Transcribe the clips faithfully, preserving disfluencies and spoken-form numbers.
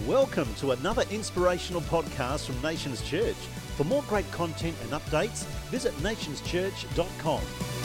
Welcome to another inspirational podcast from Nations Church. For more great content and updates, visit nations church dot com.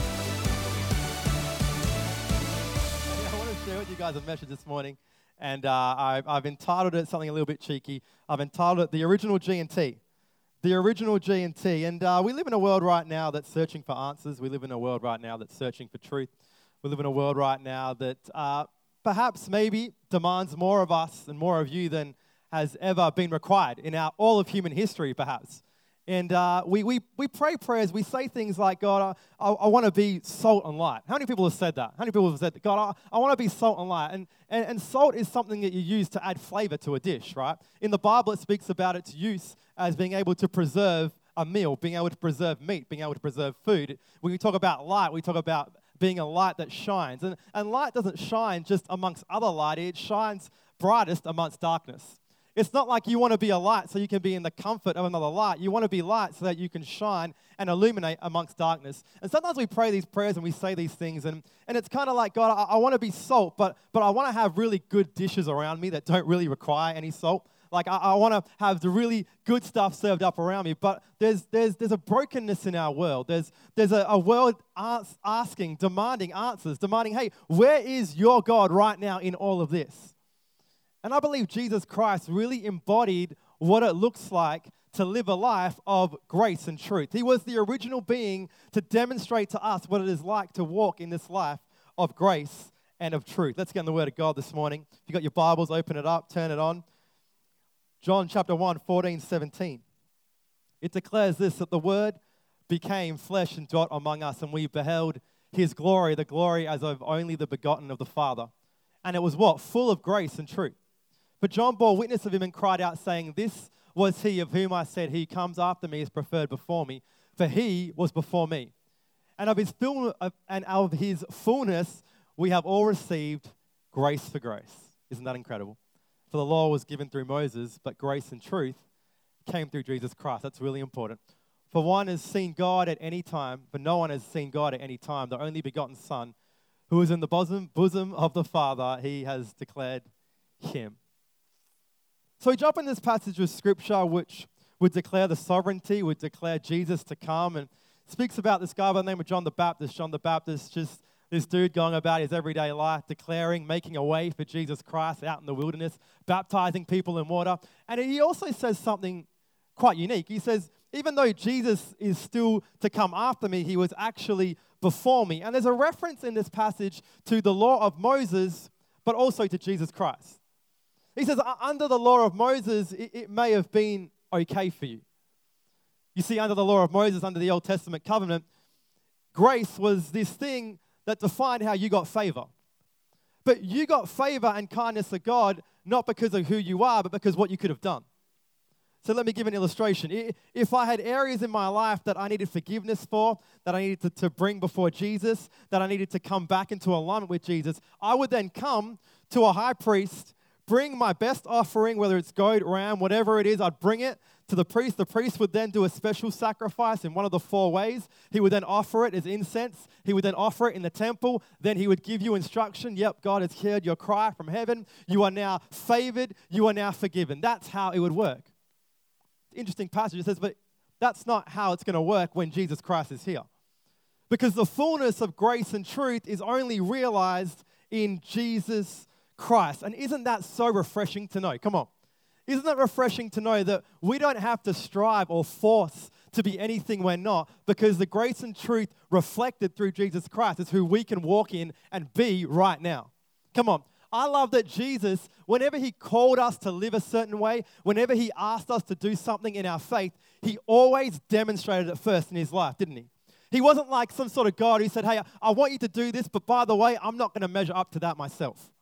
I want to share with you guys a message this morning, and uh, I, I've entitled it something a little bit cheeky. I've entitled it The Original G and T. The Original G and T. And uh, we live in a world right now that's searching for answers. We live in a world right now that's searching for truth. We live in a world right now that uh, perhaps maybe demands more of us and more of you than has ever been required in our all of human history, perhaps. And uh, we, we we pray prayers. We say things like, God, I, I, I want to be salt and light. How many people have said that? How many people have said, God, I, I want to be salt and light? And, and, and salt is something that you use to add flavor to a dish, right? In the Bible, it speaks about its use as being able to preserve a meal, being able to preserve meat, being able to preserve food. When we talk about light, we talk about being a light that shines. And, and light doesn't shine just amongst other light. It shines brightest amongst darkness. It's not like you want to be a light so you can be in the comfort of another light. You want to be light so that you can shine and illuminate amongst darkness. And sometimes we pray these prayers and we say these things, and, and it's kind of like, God, I, I want to be salt, but, but I want to have really good dishes around me that don't really require any salt. Like, I, I want to have the really good stuff served up around me, but there's there's there's a brokenness in our world. There's there's a, a world ask, asking, demanding answers, demanding, hey, where is your God right now in all of this? And I believe Jesus Christ really embodied what it looks like to live a life of grace and truth. He was the original being to demonstrate to us what it is like to walk in this life of grace and of truth. Let's get in the Word of God this morning. If you've got your Bibles, open it up, turn it on. John chapter one, fourteen, seventeen. It declares this, that the Word became flesh and dwelt among us, and we beheld His glory, the glory as of only the begotten of the Father. And it was what? Full of grace and truth. But John bore witness of Him and cried out, saying, This was He of whom I said, He comes after me is preferred before me, for He was before me. And of His full, and of His fullness we have all received grace for grace. Isn't that incredible? For the law was given through Moses, but grace and truth came through Jesus Christ. That's really important. For one has seen God at any time, but no one has seen God at any time. The only begotten Son, who is in the bosom, bosom of the Father, He has declared Him. So we jump in this passage of Scripture, which would declare the sovereignty, would declare Jesus to come, and speaks about this guy by the name of John the Baptist. John the Baptist, just this dude going about his everyday life, declaring, making a way for Jesus Christ out in the wilderness, baptizing people in water. And he also says something quite unique. He says, even though Jesus is still to come after me, He was actually before me. And there's a reference in this passage to the law of Moses, but also to Jesus Christ. He says, under the law of Moses, it, it may have been okay for you. You see, under the law of Moses, under the Old Testament covenant, grace was this thing that defined how you got favor. But you got favor and kindness of God not because of who you are, but because of what you could have done. So let me give an illustration. If I had areas in my life that I needed forgiveness for, that I needed to, to bring before Jesus, that I needed to come back into alignment with Jesus, I would then come to a high priest, bring my best offering, whether it's goat, ram, whatever it is, I'd bring it to the priest. The priest would then do a special sacrifice in one of the four ways. He would then offer it as incense. He would then offer it in the temple. Then he would give you instruction. Yep, God has heard your cry from heaven. You are now favored. You are now forgiven. That's how it would work. Interesting passage. It says, but that's not how it's going to work when Jesus Christ is here. Because the fullness of grace and truth is only realized in Jesus Christ. And isn't that so refreshing to know? Come on. Isn't it refreshing to know that we don't have to strive or force to be anything we're not, because the grace and truth reflected through Jesus Christ is who we can walk in and be right now? Come on. I love that Jesus, whenever He called us to live a certain way, whenever He asked us to do something in our faith, He always demonstrated it first in His life, didn't He? He wasn't like some sort of God who said, hey, I want you to do this, but by the way, I'm not going to measure up to that myself.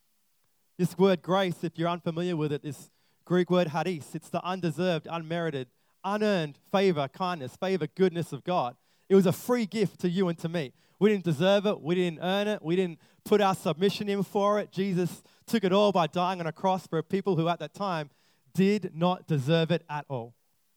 This word grace, if you're unfamiliar with it, is Greek word charis. It's the undeserved, unmerited, unearned favor, kindness, favor, goodness of God. It was a free gift to you and to me. We didn't deserve it. We didn't earn it. We didn't put our submission in for it. Jesus took it all by dying on a cross for people who at that time did not deserve it at all.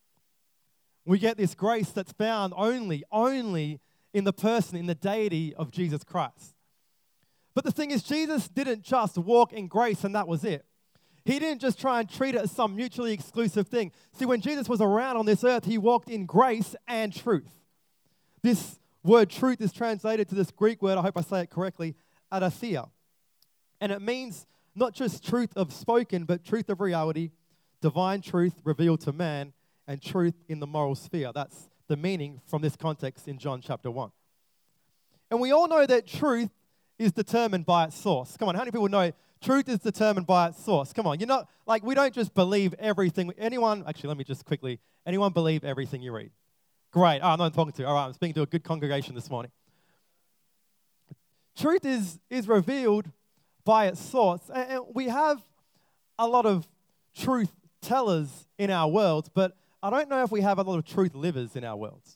We get this grace that's found only, only in the person, in the deity of Jesus Christ. But the thing is, Jesus didn't just walk in grace and that was it. He didn't just try and treat it as some mutually exclusive thing. See, when Jesus was around on this earth, he walked in grace and truth. This word truth is translated to this Greek word, I hope I say it correctly, adathia. And it means not just truth of spoken, but truth of reality, divine truth revealed to man, and truth in the moral sphere. That's the meaning from this context in John chapter one. And we all know that truth is determined by its source. Come on, how many people know truth is determined by its source? Come on, you're not, like, we don't just believe everything. Anyone, actually, let me just quickly, anyone believe everything you read? Great. Oh, I'm not talking to. All right, I'm speaking to a good congregation this morning. Truth is, is revealed by its source. And, and we have a lot of truth tellers in our world, but I don't know if we have a lot of truth livers in our worlds.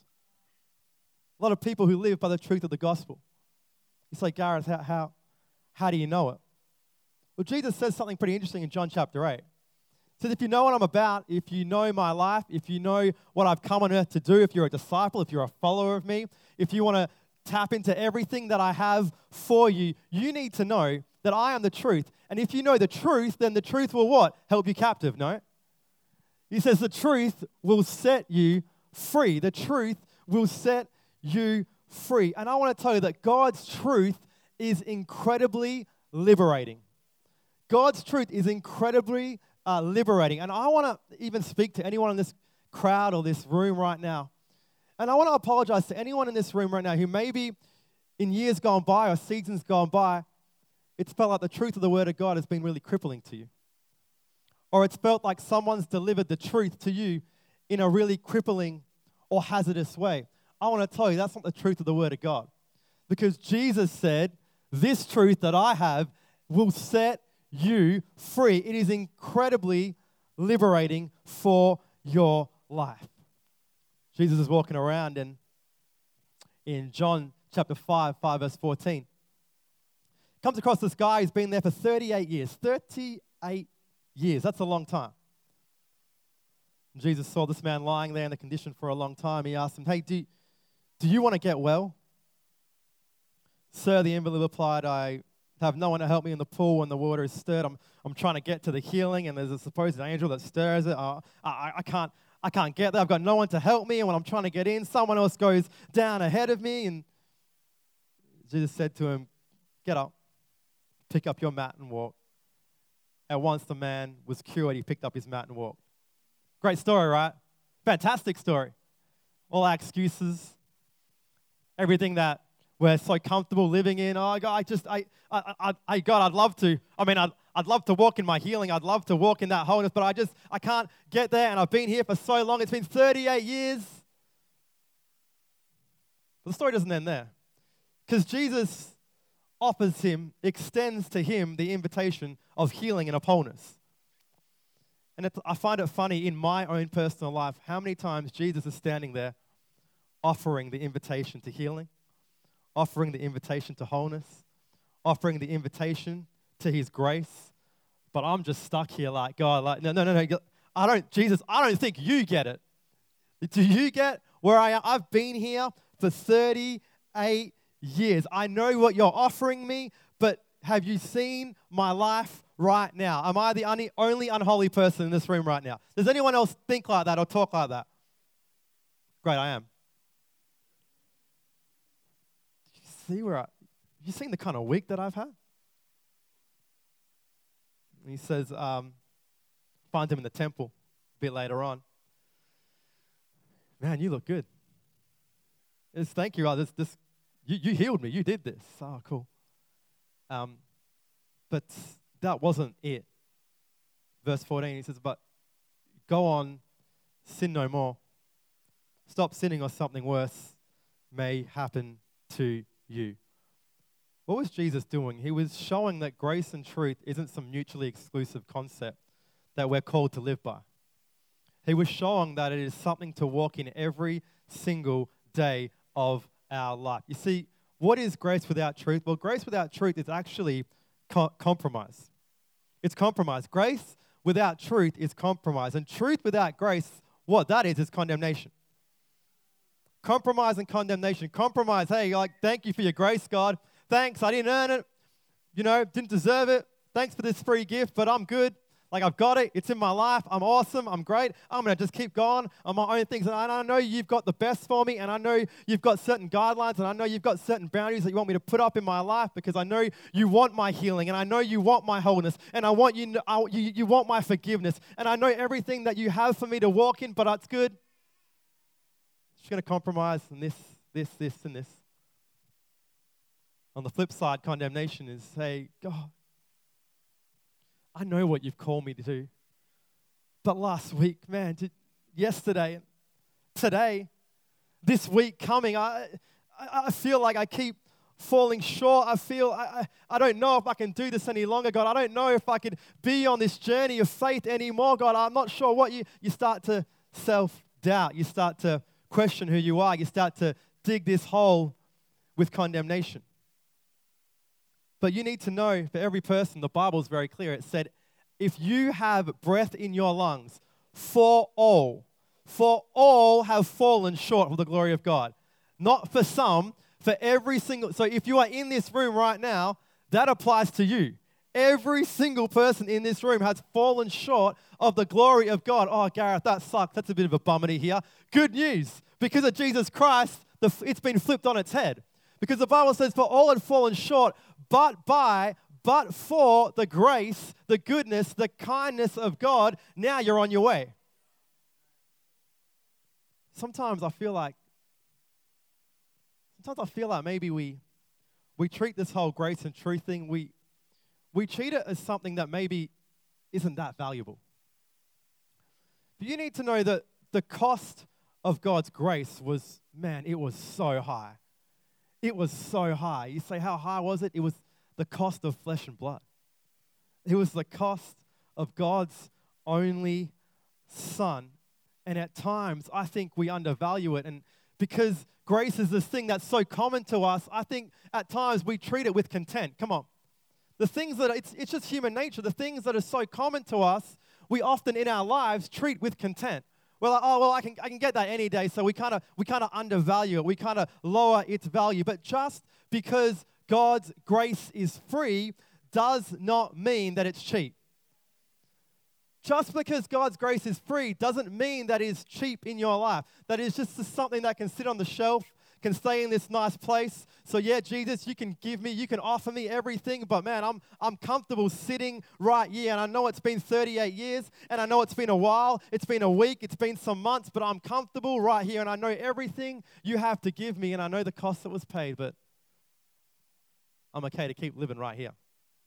A lot of people who live by the truth of the gospel. You say, Gareth, how, how, how do you know it? Well, Jesus says something pretty interesting in John chapter eight. He says, if you know what I'm about, if you know my life, if you know what I've come on earth to do, if you're a disciple, if you're a follower of me, if you want to tap into everything that I have for you, you need to know that I am the truth. And if you know the truth, then the truth will what? Help you captive, no? He says the truth will set you free. The truth will set you free. And I want to tell you that God's truth is incredibly liberating. God's truth is incredibly uh, liberating. And I want to even speak to anyone in this crowd or this room right now. And I want to apologize to anyone in this room right now who maybe in years gone by or seasons gone by, it's felt like the truth of the Word of God has been really crippling to you. Or it's felt like someone's delivered the truth to you in a really crippling or hazardous way. I want to tell you that's not the truth of the Word of God. Because Jesus said, this truth that I have will set you free. It is incredibly liberating for your life. Jesus is walking around and in John chapter five, five verse fourteen, comes across this guy who's been there for thirty-eight years. thirty-eight years, that's a long time. And Jesus saw this man lying there in the condition for a long time. He asked him, hey, do, do you want to get well? Sir, the invalid replied, I have no one to help me in the pool when the water is stirred. I'm, I'm trying to get to the healing, and there's a supposed angel that stirs it. Uh, I, I, can't, I can't get there. I've got no one to help me, and when I'm trying to get in, someone else goes down ahead of me. And Jesus said to him, get up, pick up your mat and walk. At once the man was cured. He picked up his mat and walked. Great story, right? Fantastic story. All our excuses, everything that we're so comfortable living in. Oh, God, I just, I, I, I, I God, I'd love to. I mean, I'd, I'd love to walk in my healing. I'd love to walk in that wholeness, but I just, I can't get there. And I've been here for so long. It's been thirty-eight years. But the story doesn't end there. Because Jesus offers him, extends to him the invitation of healing and of wholeness. And it's, I find it funny in my own personal life how many times Jesus is standing there offering the invitation to healing, offering the invitation to wholeness, offering the invitation to his grace. But I'm just stuck here like, God, like, no, no, no, no. I don't, Jesus, I don't think you get it. Do you get where I am? I've been here for thirty-eight years. I know what you're offering me, but have you seen my life right now? Am I the only, only unholy person in this room right now? Does anyone else think like that or talk like that? Great, I am. See where I, you seen the kind of week that I've had? And he says, um, find him in the temple a bit later on. Man, you look good. It's, thank you. Oh, this, this, you, you healed me. You did this. Oh, cool. Um, but that wasn't it. Verse fourteen, he says, but go on, sin no more. Stop sinning or something worse may happen to you. What was Jesus doing? He was showing that grace and truth isn't some mutually exclusive concept that we're called to live by. He was showing that it is something to walk in every single day of our life. You see, what is grace without truth? Well, grace without truth is actually co- compromise. It's compromise. Grace without truth is compromise. And truth without grace, what that is, is condemnation. Compromise and condemnation. Compromise, hey, like, thank you for your grace, God. Thanks, I didn't earn it. You know, didn't deserve it. Thanks for this free gift, but I'm good. Like, I've got it. It's in my life. I'm awesome. I'm great. I'm going to just keep going on my own things. And I know you've got the best for me. And I know you've got certain guidelines. And I know you've got certain boundaries that you want me to put up in my life because I know you want my healing. And I know you want my wholeness. And I want you, I, you, you want my forgiveness. And I know everything that you have for me to walk in, but it's good. Just going to compromise on this, this, this, and this. On the flip side, condemnation is, hey, God, I know what you've called me to do. But last week, man, did, yesterday, today, this week coming, I, I I feel like I keep falling short. I feel, I, I, I don't know if I can do this any longer, God. I don't know if I can be on this journey of faith anymore, God. I'm not sure what you, you start to self-doubt. You start to question who you are. You start to dig this hole with condemnation. But you need to know, for every person, the Bible is very clear. It said, if you have breath in your lungs, for all, for all have fallen short of the glory of God. Not for some, for every single. So if you are in this room right now, that applies to you. Every single person in this room has fallen short of the glory of God. Oh, Gareth, that sucks. That's a bit of a bummer to hear. Good news. Because of Jesus Christ, the, it's been flipped on its head. Because the Bible says, for all had fallen short, but by, but for the grace, the goodness, the kindness of God, now you're on your way. Sometimes I feel like, sometimes I feel like maybe we, we treat this whole grace and truth thing, we, we treat it as something that maybe isn't that valuable. But you need to know that the cost of God's grace was, man, it was so high. It was so high. You say, how high was it? It was the cost of flesh and blood. It was the cost of God's only Son. And at times, I think we undervalue it. And because grace is this thing that's so common to us, I think at times we treat it with content. Come on. The things that, it's, it's just human nature. The things that are so common to us, we often in our lives treat with content. We're like, oh, well, I can I can get that any day. So we kind of we kind of undervalue it. We kind of lower its value. But just because God's grace is free does not mean that it's cheap. Just because God's grace is free doesn't mean that it's cheap in your life. That is just something that can sit on the shelf, can stay in this nice place. So yeah, Jesus, you can give me, you can offer me everything, but man, I'm I'm comfortable sitting right here. And I know it's been thirty-eight years, and I know it's been a while, it's been a week, it's been some months, but I'm comfortable right here, and I know everything you have to give me, and I know the cost that was paid, but I'm okay to keep living right here.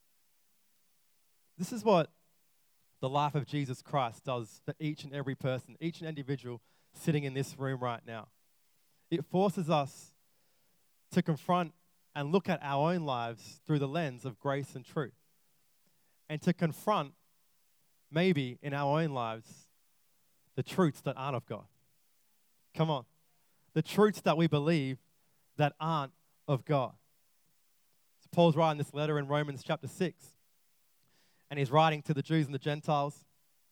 This is what the life of Jesus Christ does for each and every person, each and individual sitting in this room right now. It forces us to confront and look at our own lives through the lens of grace and truth. And to confront, maybe in our own lives, the truths that aren't of God. Come on. The truths that we believe that aren't of God. So Paul's writing this letter in Romans chapter six. And he's writing to the Jews and the Gentiles.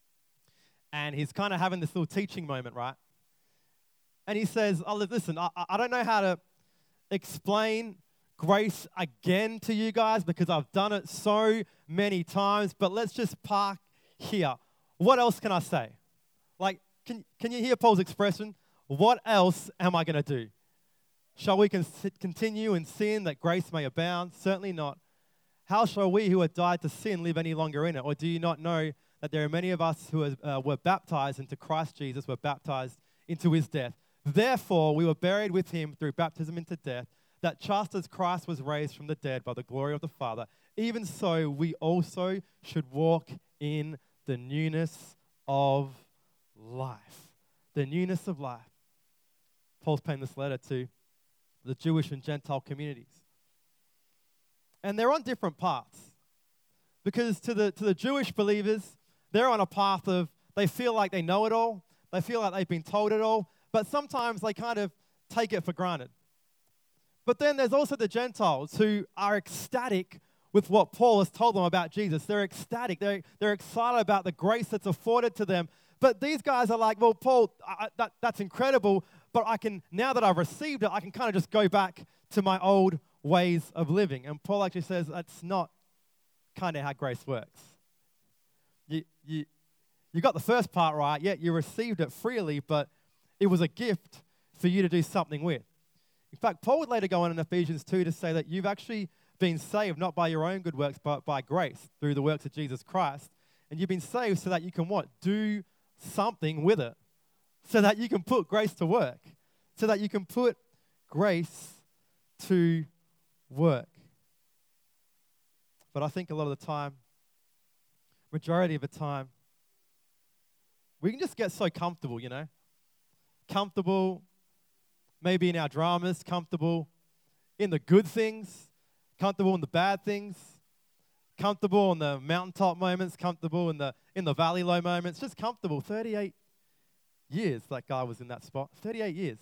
And he's kind of having this little teaching moment, right? And he says, oh, listen, I, I don't know how to explain grace again to you guys because I've done it so many times, but let's just park here. What else can I say? Like, can, can you hear Paul's expression? What else am I going to do? Shall we con- continue in sin that grace may abound? Certainly not. How shall we who have died to sin live any longer in it? Or do you not know that there are many of us who uh, were baptized into Christ Jesus, were baptized into his death? Therefore, we were buried with him through baptism into death, that just as Christ was raised from the dead by the glory of the Father, even so we also should walk in the newness of life. The newness of life. Paul's penned this letter to the Jewish and Gentile communities. And they're on different paths. Because to the, to the Jewish believers, they're on a path of, they feel like they know it all. They feel like they've been told it all. But sometimes they kind of take it for granted. But then there's also the Gentiles who are ecstatic with what Paul has told them about Jesus. They're ecstatic. They're, they're excited about the grace that's afforded to them. But these guys are like, well, Paul, I, that, that's incredible, but I can, now that I've received it, I can kind of just go back to my old ways of living. And Paul actually says that's not kind of how grace works. You, you, you got the first part right. Yeah, you received it freely, but it was a gift for you to do something with. In fact, Paul would later go on in Ephesians two to say that you've actually been saved not by your own good works, but by grace through the works of Jesus Christ. And you've been saved so that you can what? Do something with it. So that you can put grace to work. So that you can put grace to work. But I think a lot of the time, majority of the time, we can just get so comfortable, you know. Comfortable, maybe in our dramas, comfortable in the good things, comfortable in the bad things, comfortable in the mountaintop moments, comfortable in the in the valley low moments, just comfortable. thirty-eight years that guy was in that spot. thirty-eight years.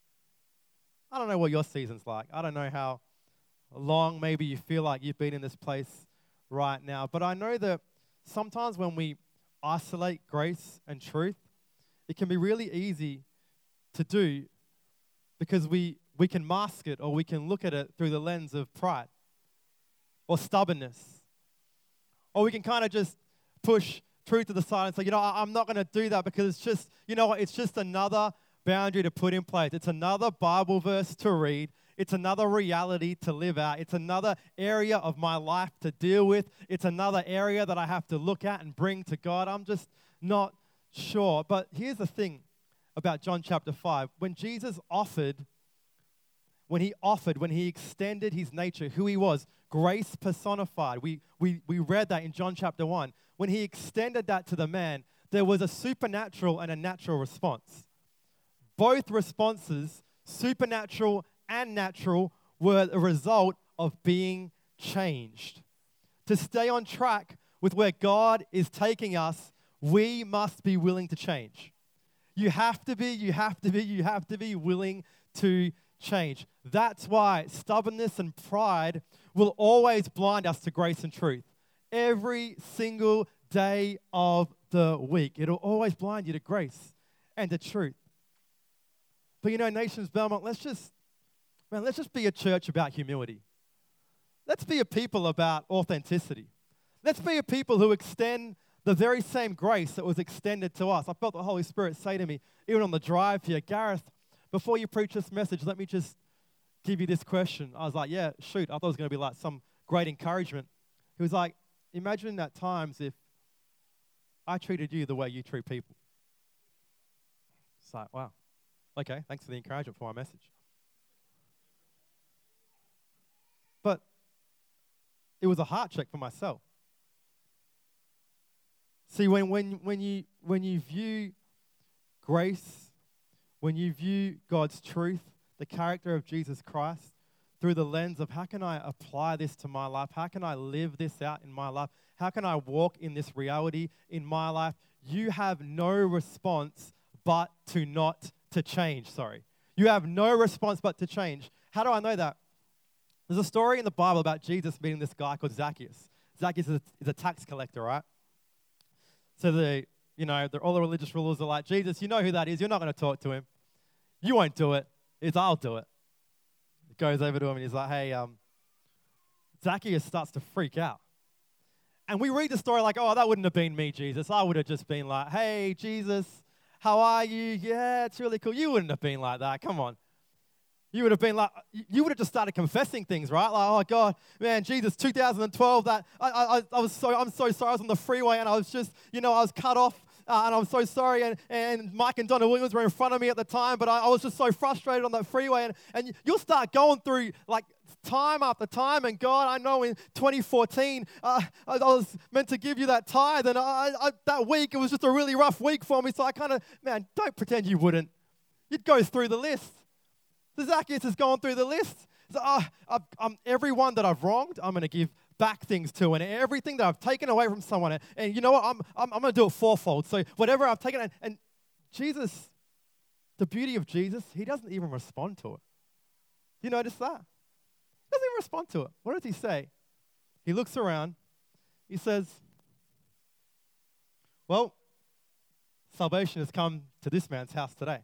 I don't know what your season's like. I don't know how long maybe you feel like you've been in this place right now. But I know that sometimes when we isolate grace and truth, it can be really easy to do because we, we can mask it or we can look at it through the lens of pride or stubbornness. Or we can kind of just push truth to the side and say, you know, I, I'm not going to do that because it's just, you know what, it's just another boundary to put in place. It's another Bible verse to read. It's another reality to live out. It's another area of my life to deal with. It's another area that I have to look at and bring to God. I'm just not sure. But here's the thing about John chapter five. When Jesus offered, when he offered, when he extended his nature, who he was, grace personified. We, we, we read that in John chapter one. When he extended that to the man, there was a supernatural and a natural response. Both responses, supernatural and natural, were a result of being changed. To stay on track with where God is taking us, we must be willing to change. You have to be, you have to be, you have to be willing to change. That's why stubbornness and pride will always blind us to grace and truth. Every single day of the week. It'll always blind you to grace and to truth. But you know, Nations Belmont, let's just, man, let's just be a church about humility. Let's be a people about authenticity. Let's be a people who extend the very same grace that was extended to us. I felt the Holy Spirit say to me, even on the drive here, Gareth, before you preach this message, let me just give you this question. I was like, yeah, shoot. I thought it was going to be like some great encouragement. He was like, imagine at times if I treated you the way you treat people. It's like, wow. Okay, thanks for the encouragement for my message. But it was a heart check for myself. See, when, when, when, you, when you view grace, when you view God's truth, the character of Jesus Christ, through the lens of how can I apply this to my life? How can I live this out in my life? How can I walk in this reality in my life? You have no response but to not to change, sorry. You have no response but to change. How do I know that? There's a story in the Bible about Jesus meeting this guy called Zacchaeus. Zacchaeus is a, is a tax collector, right? So the, you know, the, all the religious rulers are like, Jesus, you know who that is. You're not going to talk to him. You won't do it. It's I'll do it. He goes over to him and he's like, hey, um, Zacchaeus starts to freak out. And we read the story like, oh, that wouldn't have been me, Jesus. I would have just been like, hey, Jesus, how are you? Yeah, it's really cool. You wouldn't have been like that. Come on. You would have been like, you would have just started confessing things, right? Like, oh God, man, Jesus, two thousand twelve, that I, I, I was so, I'm so sorry. I was on the freeway and I was just, you know, I was cut off uh, and I'm so sorry. And, and Mike and Donna Williams were in front of me at the time, but I, I was just so frustrated on that freeway. And, and you'll start going through like time after time. And God, I know in twenty fourteen, uh, I, I was meant to give you that tithe. And I, I, that week, it was just a really rough week for me. So I kind of, man, don't pretend you wouldn't. You'd go through the list. So Zacchaeus has gone through the list. So, uh, I've, um, everyone that I've wronged, I'm going to give back things to. And everything that I've taken away from someone, and, and you know what? I'm, I'm, I'm going to do it fourfold. So whatever I've taken, and, and Jesus, the beauty of Jesus, he doesn't even respond to it. You notice that? He doesn't even respond to it. What does he say? He looks around. He says, well, salvation has come to this man's house today.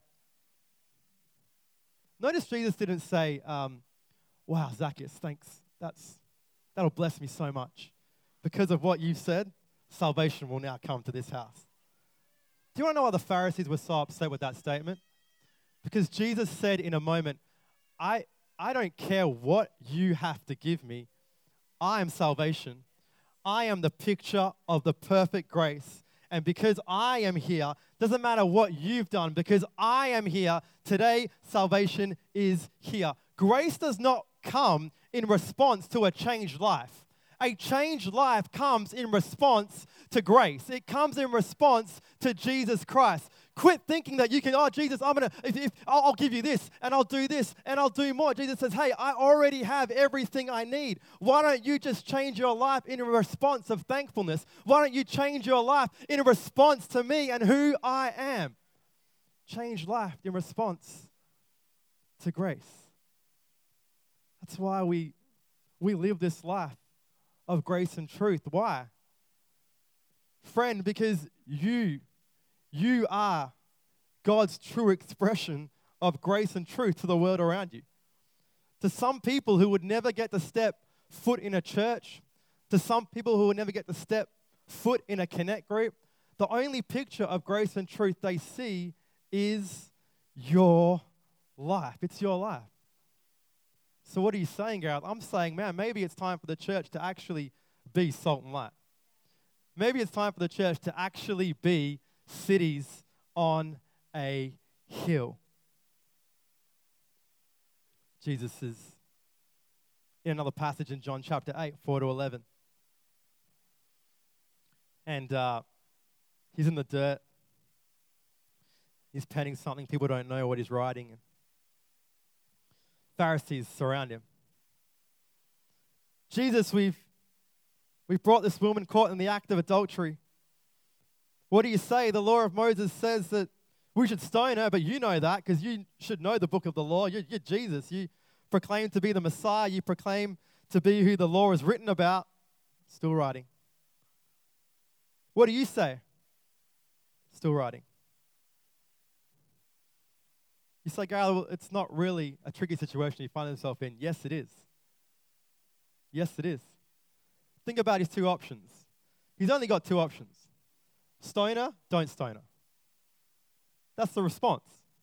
Notice Jesus didn't say, um, wow, Zacchaeus, thanks. That's, that'll bless me so much because of what you've said. salvation will now come to this house. Do you want to know why the Pharisees were so upset with that statement? Because Jesus said in a moment, I, I don't care what you have to give me. I am salvation. I am the picture of the perfect grace. And because I am here, doesn't matter what you've done, because I am here, today salvation is here. Grace does not come in response to a changed life. A changed life comes in response to grace. It comes in response to Jesus Christ. Quit thinking that you can, oh, Jesus, I'm going to, if, if I'll, I'll give you this, and I'll do this, and I'll do more. Jesus says, hey, I already have everything I need. Why don't you just change your life in a response of thankfulness? Why don't you change your life in a response to me and who I am? Change life in response to grace. That's why we, we live this life of grace and truth. Why? Friend, because you, you are God's true expression of grace and truth to the world around you. To some people who would never get to step foot in a church, to some people who would never get to step foot in a connect group, the only picture of grace and truth they see is your life. It's your life. So what are you saying, Gareth? I'm saying, man, maybe it's time for the church to actually be salt and light. Maybe it's time for the church to actually be cities on a hill. Jesus is in another passage in John chapter eight, four to eleven. And uh, he's in the dirt. He's penning something. People don't know what he's writing. Pharisees surround him. Jesus, we've, we've brought this woman caught in the act of adultery. What do you say? The law of Moses says that we should stone her, but you know that because you should know the book of the law. You're, you're Jesus. You proclaim to be the Messiah. You proclaim to be who the law is written about. Still writing. What do you say? Still writing. You say, Gary, well, it's not really a tricky situation you find yourself in. Yes, it is. Yes, it is. Think about his two options. He's only got two options. Stone her, don't stone her. That's the response.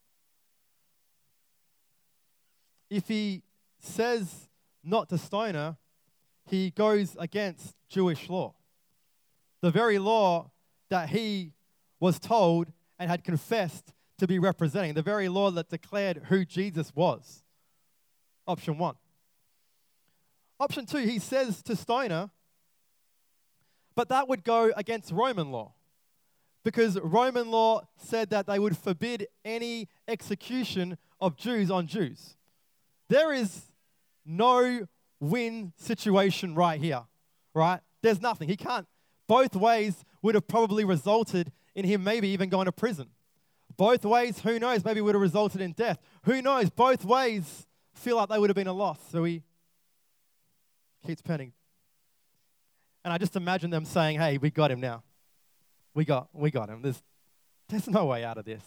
If he says not to stone her, he goes against Jewish law. The very law that he was told and had confessed to be representing, the very law that declared who Jesus was. Option one. Option two, he says to stone her, but that would go against Roman law, because Roman law said that they would forbid any execution of Jews on Jews. There is no win situation right here, right? There's nothing. He can't. Both ways would have probably resulted in him maybe even going to prison. Both ways, who knows, maybe would have resulted in death. Who knows, both ways feel like they would have been a loss. So he keeps penning. And I just imagine them saying, hey, we got him now. We got we got him. There's, there's no way out of this.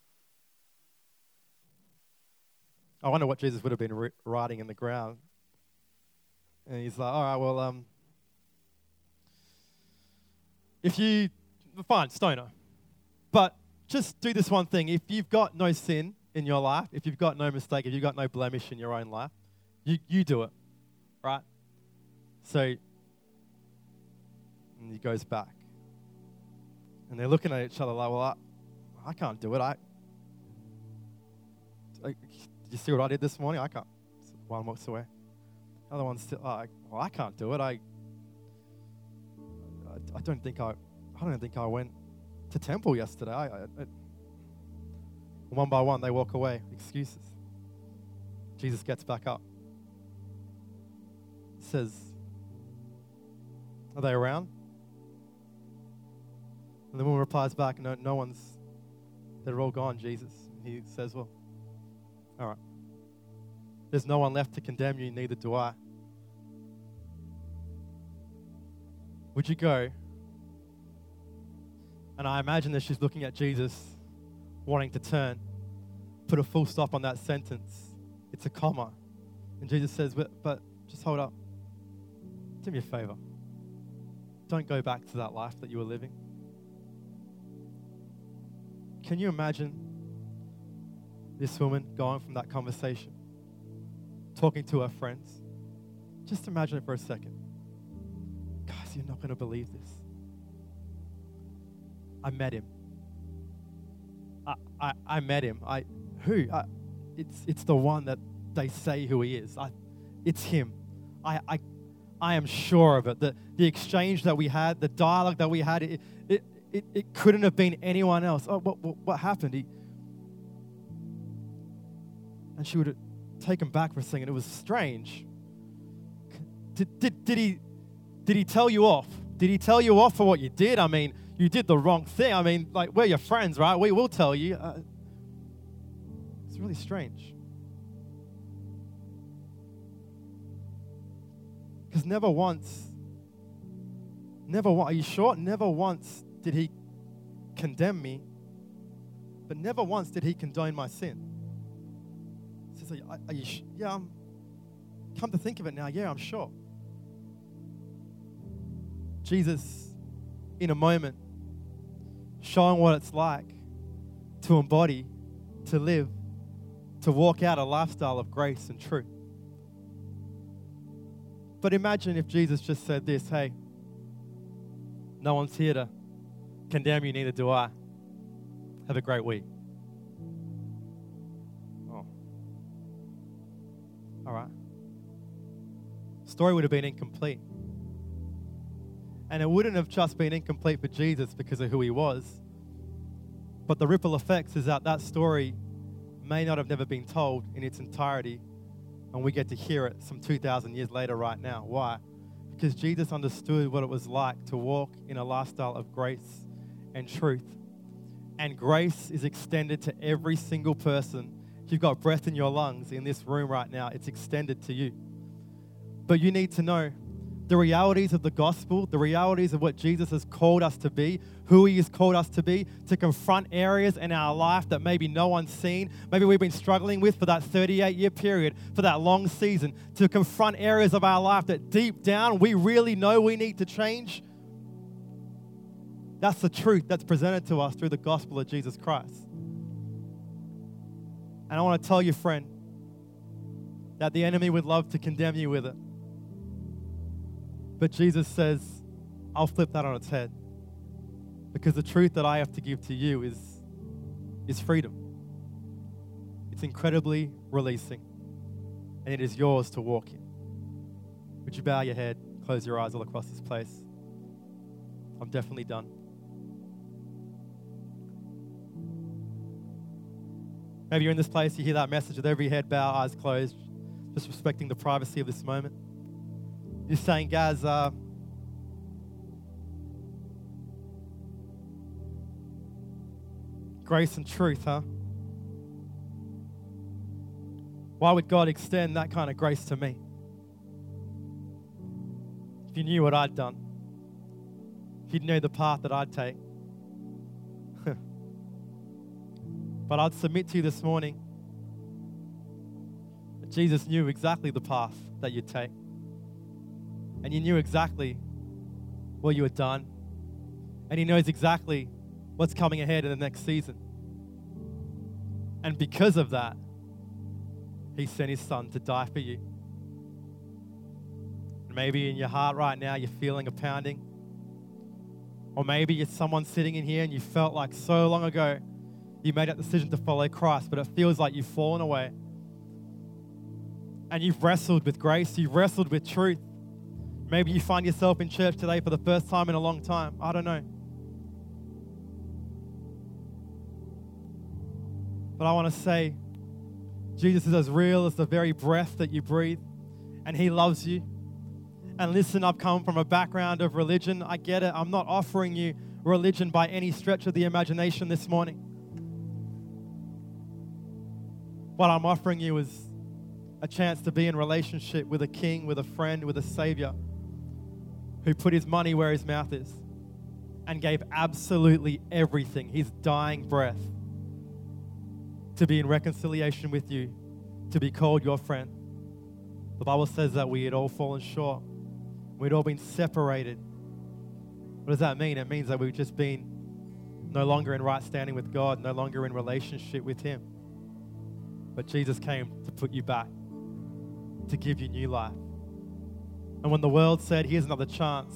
I wonder what Jesus would have been ri- writing in the ground. And he's like, all right, well, um, if you, fine, stone her. But just do this one thing. If you've got no sin in your life, if you've got no mistake, if you've got no blemish in your own life, you, you do it, right? So, and he goes back. And they're looking at each other like, well, I, I can't do it. I, I, did you see what I did this morning? I can't. One walks away. The other one's still, oh, well, I can't do it. I, I, I don't think I, I don't think I went to temple yesterday. I, I, I, one by one, they walk away. Excuses. Jesus gets back up. Says, are they around? And the woman replies back, no, no one's, they're all gone, Jesus. And he says, well, all right. There's no one left to condemn you, neither do I. Would you go? And I imagine that she's looking at Jesus, wanting to turn, put a full stop on that sentence. It's a comma. And Jesus says, but, but just hold up. Do me a favor. don't go back to that life that you were living. Can you imagine this woman going from that conversation, talking to her friends? Just imagine it for a second. Guys, you're not going to believe this. I met him. I, I, I met him. I who? I, it's it's the one that they say who he is. I, it's him. I, I I am sure of it. The the exchange that we had, the dialogue that we had, it it it, it couldn't have been anyone else. Oh, what what, what happened? He, and she would have taken back for a second. It was strange. Did did did he did he tell you off? Did he tell you off for what you did? I mean, you did the wrong thing. I mean, like, we're your friends, right? We will tell you. Uh, it's really strange. Because never once, never once, are you sure? Never once did he condemn me, but never once did he condone my sin. He says, are, are you sh- yeah, I'm, come to think of it now, yeah, I'm sure. Jesus, in a moment, showing what it's like to embody, to live, to walk out a lifestyle of grace and truth. But imagine if Jesus just said this, hey, no one's here to condemn you, neither do I. Have a great week. Oh. All right. Story would have been incomplete. And it wouldn't have just been incomplete for Jesus because of who he was. But the ripple effects is that that story may not have never been told in its entirety, and we get to hear it some two thousand years later right now. Why? Because Jesus understood what it was like to walk in a lifestyle of grace and truth. And grace is extended to every single person. If you've got breath in your lungs in this room right now, it's extended to you. But you need to know the realities of the gospel, the realities of what Jesus has called us to be, who he has called us to be, to confront areas in our life that maybe no one's seen, maybe we've been struggling with for that thirty-eight year period, for that long season, to confront areas of our life that deep down we really know we need to change. That's the truth that's presented to us through the gospel of Jesus Christ. And I want to tell you, friend, that the enemy would love to condemn you with it. But Jesus says, I'll flip that on its head. Because the truth that I have to give to you is, is freedom. It's incredibly releasing. And it is yours to walk in. Would you bow your head, close your eyes all across this place? I'm definitely done. Maybe you're in this place, you hear that message with every head bowed, eyes closed, just respecting the privacy of this moment. You're saying, guys, uh, grace and truth, huh? Why would God extend that kind of grace to me? If you knew what I'd done, if you knew the path that I'd take. But I'd submit to you this morning that Jesus knew exactly the path that you'd take. And you knew exactly what you had done. And he knows exactly what's coming ahead in the next season. And because of that, he sent his son to die for you. And maybe in your heart right now, you're feeling a pounding. Or maybe it's someone sitting in here and you felt like so long ago you made that decision to follow Christ, but it feels like you've fallen away. And you've wrestled with grace, you've wrestled with truth. Maybe you find yourself in church today for the first time in a long time. I don't know. But I want to say, Jesus is as real as the very breath that you breathe, and he loves you. And listen, I've come from a background of religion. I get it. I'm not offering you religion by any stretch of the imagination this morning. What I'm offering you is a chance to be in relationship with a king, with a friend, with a savior who put his money where his mouth is and gave absolutely everything, his dying breath, to be in reconciliation with you, to be called your friend. The Bible says that we had all fallen short. We'd all been separated What does that mean? It means that we've just been no longer in right standing with God, no longer in relationship with Him. But Jesus came to put you back, to give you new life. And when the world said, here's another chance,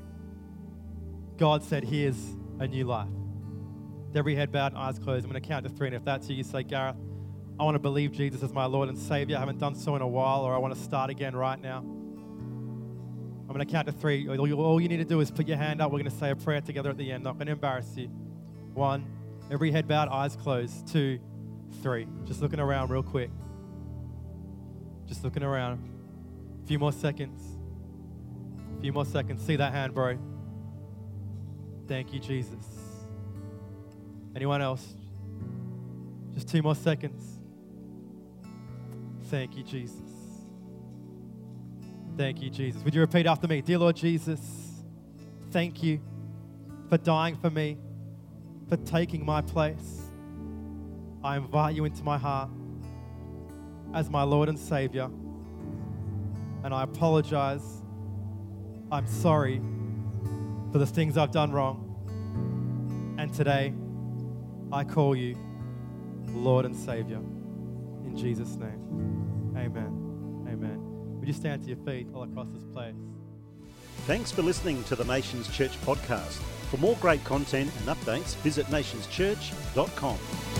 God said, here's a new life. With every head bowed and eyes closed, I'm going to count to three. And if that's you, you say, Gareth, I want to believe Jesus as my Lord and Savior. I haven't done so in a while, or I want to start again right now. I'm going to count to three. All you, all you need to do is put your hand up. We're going to say a prayer together at the end. Not going to embarrass you. One, every head bowed, eyes closed. Two, three. Just looking around real quick. Just looking around. A few more seconds. A few more seconds. See that hand, bro. Thank you, Jesus. Anyone else? Just two more seconds. Thank you, Jesus. Thank you, Jesus. Would you repeat after me? Dear Lord Jesus, thank you for dying for me, for taking my place. I invite you into my heart as my Lord and Savior. And I apologize. I'm sorry for the things I've done wrong. And today, I call you Lord and Savior. In Jesus' name, amen. Amen. Would you stand to your feet all across this place? Thanks for listening to the Nations Church podcast. For more great content and updates, visit nations church dot com.